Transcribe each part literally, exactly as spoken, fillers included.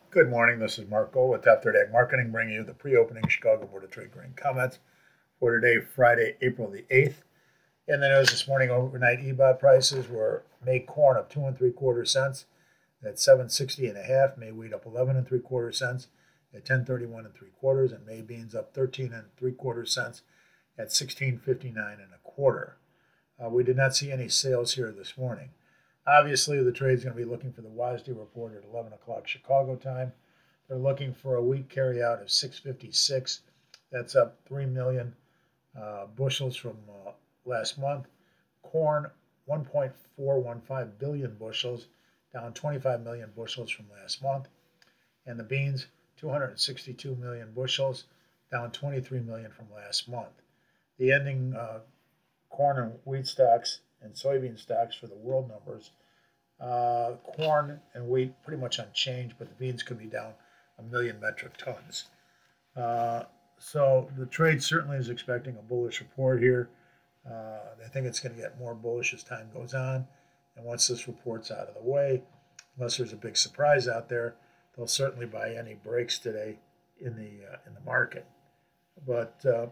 Good morning. This is Marco with Top thirty Ag Marketing, bringing you the pre-opening Chicago Board of Trade grain comments for today, Friday, April the eighth. In the news this morning, overnight E B O T prices were May corn up two and three quarter cents at seven sixty and a half. May wheat up eleven and three quarter cents at ten thirty-one and three quarters, and May beans up thirteen and three quarter cents at sixteen fifty-nine and a quarter. Uh, we did not see any sales here this morning. Obviously, the trade's going to be looking for the WASDE report at eleven o'clock Chicago time. They're looking for a wheat carryout of six fifty-six. That's up three million uh, bushels from uh, last month. Corn, one point four one five billion bushels, down twenty-five million bushels from last month. And the beans, two hundred sixty-two million bushels, down twenty-three million from last month. The ending uh, corn and wheat stocks and soybean stocks for the world numbers. Uh, corn and wheat pretty much unchanged, but the beans could be down a million metric tons. Uh, so the trade certainly is expecting a bullish report here. Uh, I think it's going to get more bullish as time goes on. And once this report's out of the way, unless there's a big surprise out there, they'll certainly buy any breaks today in the uh, in the market. But uh,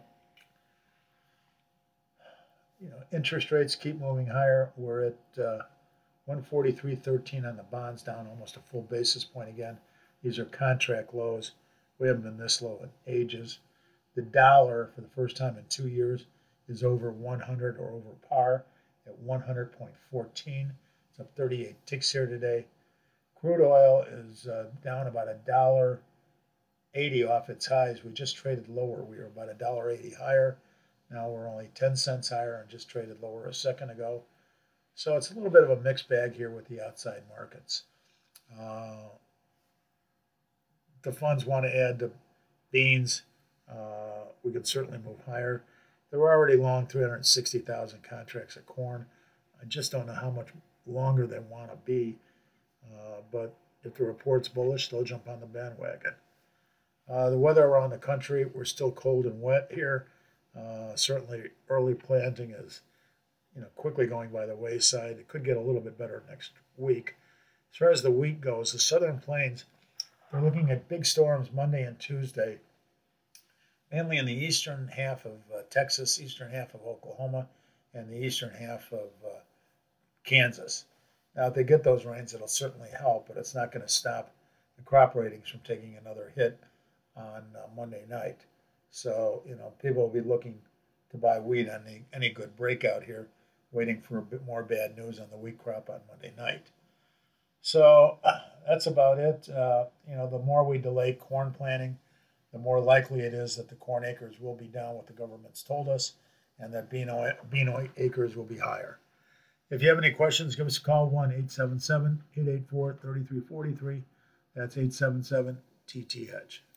you know, interest rates keep moving higher. We're at uh, one forty-three thirteen on the bonds, down almost a full basis point again. These are contract lows. We haven't been this low in ages. The dollar, for the first time in two years, is over one hundred or over par at one hundred point one four. It's up thirty-eight ticks here today. Crude oil is uh, down about a dollar eighty off its highs. We just traded lower. We were about a dollar eighty higher. Now we're only ten cents higher and just traded lower a second ago. So it's a little bit of a mixed bag here with the outside markets. Uh, the funds want to add to beans. Uh, we could certainly move higher. They were already long three hundred sixty thousand contracts of corn. I just don't know how much longer they want to be. Uh, but if the report's bullish, they'll jump on the bandwagon. Uh, the weather around the country, we're still cold and wet here. Uh, certainly early planting is you know, quickly going by the wayside. It could get a little bit better next week. As far as the wheat goes, the Southern Plains, they're looking at big storms Monday and Tuesday, mainly in the eastern half of uh, Texas, eastern half of Oklahoma, and the eastern half of uh, Kansas. Now, if they get those rains, it'll certainly help, but it's not going to stop the crop ratings from taking another hit on uh, Monday night. So, you know, people will be looking to buy wheat on any, any good breakout here, waiting for a bit more bad news on the wheat crop on Monday night. So uh, that's about it. Uh, you know, the more we delay corn planting, the more likely it is that the corn acres will be down what the government's told us, and that bean, oil, bean oil acres will be higher. If you have any questions, give us a call, one eight seven seven, eight eight four, three three four three. That's eight seven seven T T H.